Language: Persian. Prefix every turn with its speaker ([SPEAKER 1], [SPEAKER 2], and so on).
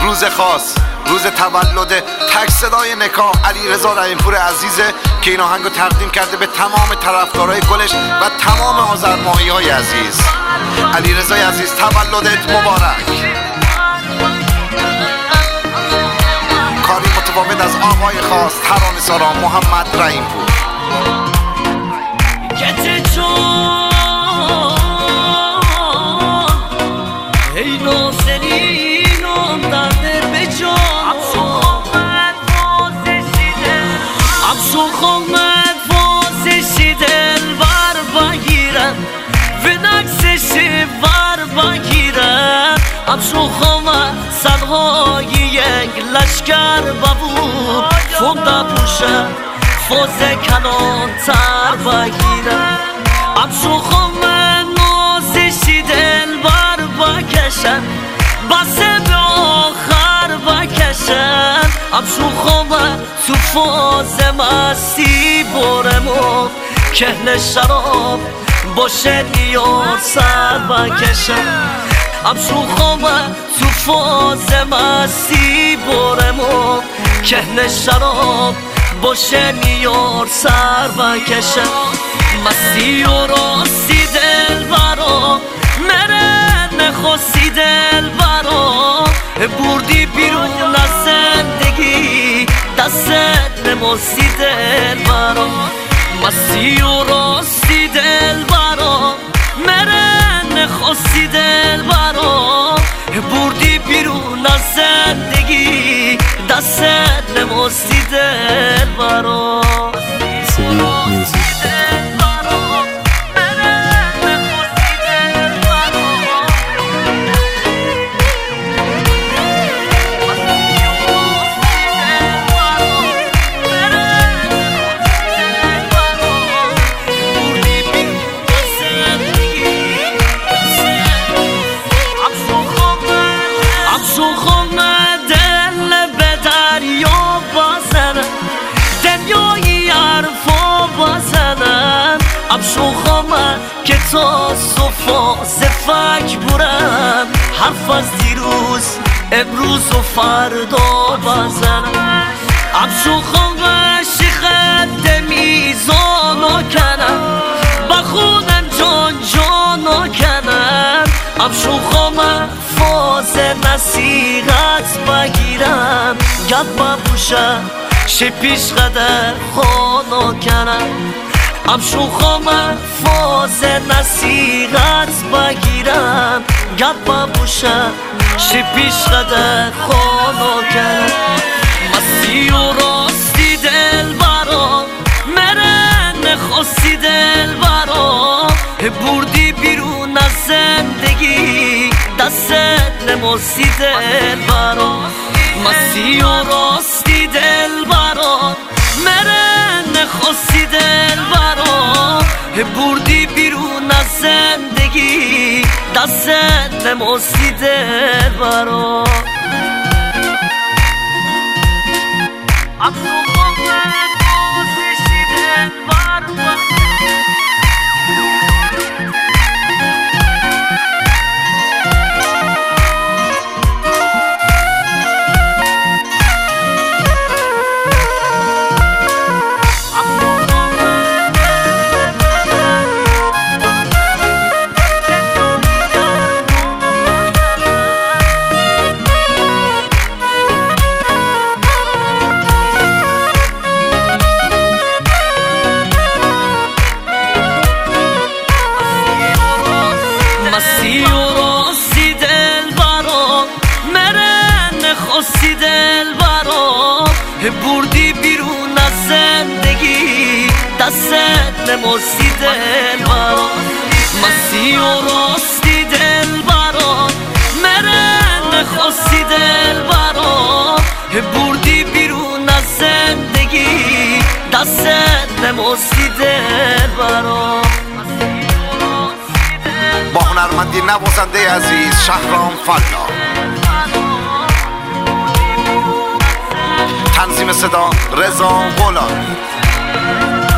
[SPEAKER 1] روز خاص، روز تولد تک صدای نکاح علیرضا رحیمپور عزیزه که این آهنگو تقدیم کرده به تمام طرفدارای گلش و تمام آذرماهی‌های عزیز. علیرضا عزیز تولدت مبارک. کاری متفاوت از آقای خاص ترانه‌سرا محمد رحیمپور.
[SPEAKER 2] سرهای یک لشکر ببود فونده بوشه فوز کنان تر بگیرم امشوخم نازشی دل بر بکشن بسه به آخر بکشن امشوخم تو فوز مستی برمون کهن شراب باشه نیار سر بکشن امشوخم تو فاز مستی برمون کهن شراب باشه نیار سر بکشن مستی و راستی دل برا مره نخواستی دل برا بردی بیرون از زندگی دستت نماستی دل برا مستی و راستی دل برا مره نخواستی دل برا بردی بیرون از زندگی دستت نماستی دل برا که تا صفا زفک برم حرف از دیروز امروز و فردا بزنم امشوخم شیخت میزانا کنم بخونم جان جانا کنم امشوخم فاز نصیحت بگیرم گد ببوشم شه پیش قدر خانا کنم امشوخم فاز نصیحت بگیرم گد ببوشم شه پیش قدر خانا کنم مستی و راستی دل برا مره نخواستی دل برا بردی بیرون از زندگی دستت نماستی دل برا مستی و راستی دل برا مره نخواستی دل برا بردی بیرون از زندگی دستت نماستی دل برا مستی و راستی دل برا مره نخواستی دل برا بردی بیرون از زندگی دستت نماستی دل برا مستی و راستی دل برا مره نخواستی دل برا بردی بیرون از زندگی دستت نماستی دل برا
[SPEAKER 1] با هنرمندی نوازنده عزیز شهرام فلا، تنظیم صدا رضا غلامی.